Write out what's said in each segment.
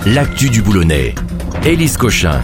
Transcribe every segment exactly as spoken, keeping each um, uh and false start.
l'actu du Boulonnais. Élise Cochin.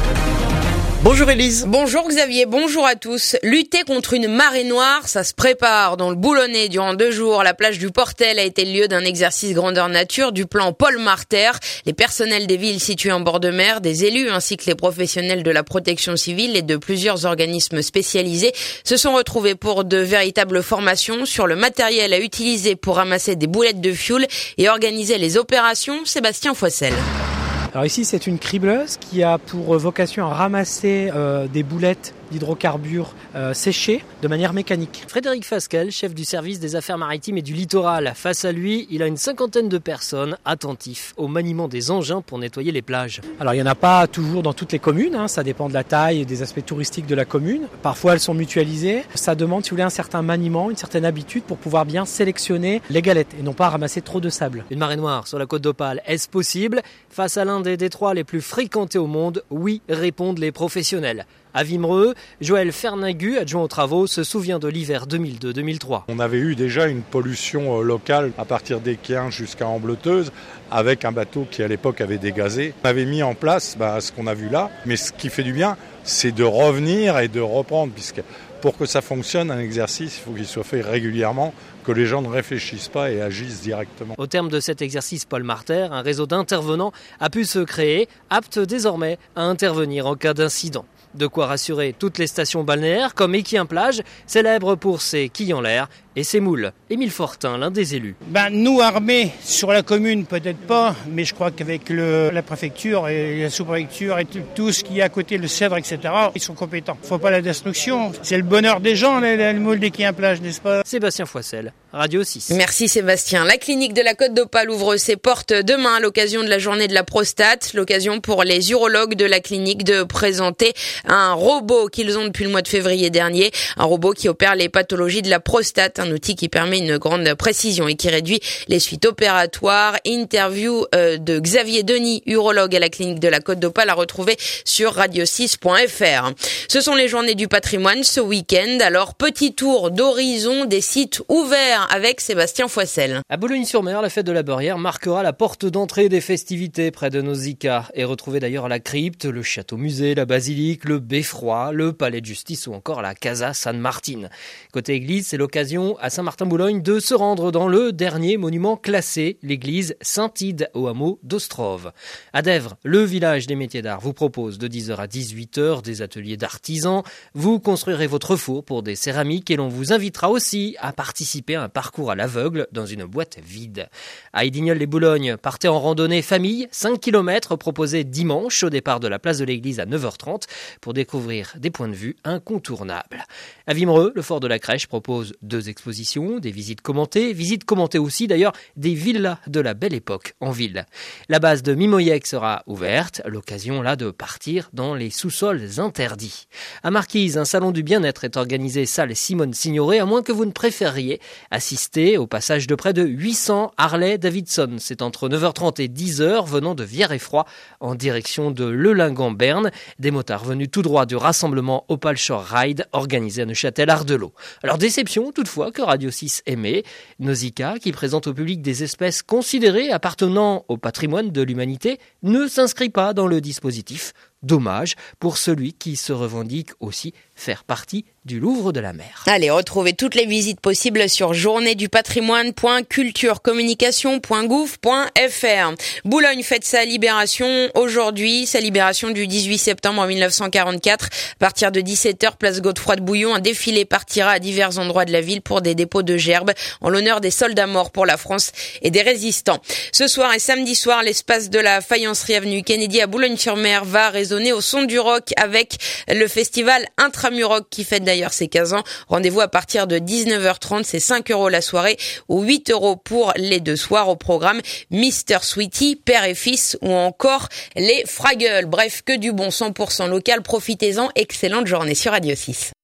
Bonjour Élise. Bonjour Xavier, bonjour à tous. Lutter contre une marée noire, ça se prépare dans le Boulonnais durant deux jours. La plage du Portel a été le lieu d'un exercice grandeur nature du plan Paul Marter. Les personnels des villes situées en bord de mer, des élus ainsi que les professionnels de la protection civile et de plusieurs organismes spécialisés se sont retrouvés pour de véritables formations sur le matériel à utiliser pour ramasser des boulettes de fioul et organiser les opérations. Sébastien Foissel. Alors ici, c'est une cribleuse qui a pour vocation à ramasser euh, des boulettes d'hydrocarbures euh, séchés de manière mécanique. Frédéric Fasquelle, chef du service des affaires maritimes et du littoral. Face à lui, il a une cinquantaine de personnes attentifs au maniement des engins pour nettoyer les plages. Alors il n'y en a pas toujours dans toutes les communes, hein, ça dépend de la taille et des aspects touristiques de la commune. Parfois elles sont mutualisées. Ça demande, si vous voulez, un certain maniement, une certaine habitude pour pouvoir bien sélectionner les galettes et non pas ramasser trop de sable. Une marée noire sur la côte d'Opale, est-ce possible ? Face à l'un des détroits les plus fréquentés au monde, oui, répondent les professionnels. À Vimereux, Joël Fernagu, adjoint aux travaux, se souvient de l'hiver deux mille deux deux mille trois. On avait eu déjà une pollution locale à partir d'Équien jusqu'à Ambleteuse avec un bateau qui à l'époque avait dégazé. On avait mis en place bah, ce qu'on a vu là, mais ce qui fait du bien, c'est de revenir et de reprendre, puisque pour que ça fonctionne, un exercice, il faut qu'il soit fait régulièrement, que les gens ne réfléchissent pas et agissent directement. Au terme de cet exercice Paul Marter, un réseau d'intervenants a pu se créer, apte désormais à intervenir en cas d'incident. De quoi rassurer toutes les stations balnéaires comme Équien-Plage, célèbre pour ses quilles en l'air et ses moules. Émile Fortin, l'un des élus. Ben, nous, armés, sur la commune, peut-être pas, mais je crois qu'avec le, la préfecture et la sous-préfecture et tout, tout ce qui est à côté, le Cèdre, et cetera, ils sont compétents. Faut pas la destruction. C'est le bonheur des gens, les, les moules d'Équien-Plage, n'est-ce pas ? Sébastien Foissel, Radio six. Merci Sébastien. La clinique de la Côte d'Opale ouvre ses portes demain à l'occasion de la journée de la prostate. L'occasion pour les urologues de la clinique de présenter un robot qu'ils ont depuis le mois de février dernier. Un robot qui opère les pathologies de la prostate. Un outil qui permet une grande précision et qui réduit les suites opératoires. Interview euh, de Xavier Denis, urologue à la clinique de la Côte d'Opale, à retrouver sur radio six point f r. Ce sont les journées du patrimoine ce week-end. Alors, petit tour d'horizon des sites ouverts avec Sébastien Foissel. À Boulogne-sur-Mer, la fête de la Beurrière marquera la porte d'entrée des festivités près de Nausicaa. Et retrouvez d'ailleurs la crypte, le château-musée, la basilique, le beffroi, le palais de justice ou encore la Casa San Martin. Côté église, c'est l'occasion à Saint-Martin-Boulogne de se rendre dans le dernier monument classé, l'église Saint-Ide au hameau d'Ostrove. À Dèvres, le village des métiers d'art vous propose de dix heures à dix-huit heures des ateliers d'artisans. Vous construirez votre four pour des céramiques et l'on vous invitera aussi à participer à un parcours à l'aveugle dans une boîte vide. À Idignol-les-Boulognes, partez en randonnée famille, cinq kilomètres proposés dimanche au départ de la place de l'église à neuf heures trente pour découvrir des points de vue incontournables. À Vimereux, le fort de la Crèche propose deux expositions, des visites commentées, visites commentées aussi d'ailleurs des villas de la belle époque en ville. La base de Mimoyec sera ouverte, l'occasion là de partir dans les sous-sols interdits. À Marquise, un salon du bien-être est organisé salle Simone Signoret, à moins que vous ne préfériez assister au passage de près de huit cents Harley Davidson. C'est entre neuf heures trente et dix heures venant de Vierre-et-Froid en direction de Leulingan-Berne. Des motards venus tout droit du rassemblement Opal Shore Ride organisé à Neuchâtel-Ardelot. Alors déception toutefois que Radio six aimait. Nausicaa, qui présente au public des espèces considérées appartenant au patrimoine de l'humanité, ne s'inscrit pas dans le dispositif. Dommage pour celui qui se revendique aussi faire partie du Louvre de la Mer. Allez, retrouvez toutes les visites possibles sur journée du patrimoine point culture communication point gouv point f r. Boulogne fête sa libération aujourd'hui, sa libération du dix-huit septembre mille neuf cent quarante-quatre. À partir de dix-sept heures, place Godefroy de Bouillon, un défilé partira à divers endroits de la ville pour des dépôts de gerbes en l'honneur des soldats morts pour la France et des résistants. Ce soir et samedi soir, l'espace de la Faïencerie avenue Kennedy à Boulogne-sur-Mer va résonner au son du rock avec le festival Intramurock qui fête d'ailleurs ses quinze ans. Rendez-vous à partir de dix-neuf heures trente, c'est cinq euros la soirée ou huit euros pour les deux soirs. Au programme Mister Sweetie, Père et Fils ou encore les Fraggles. Bref, que du bon cent pour cent local. Profitez-en. Excellente journée sur Radio six.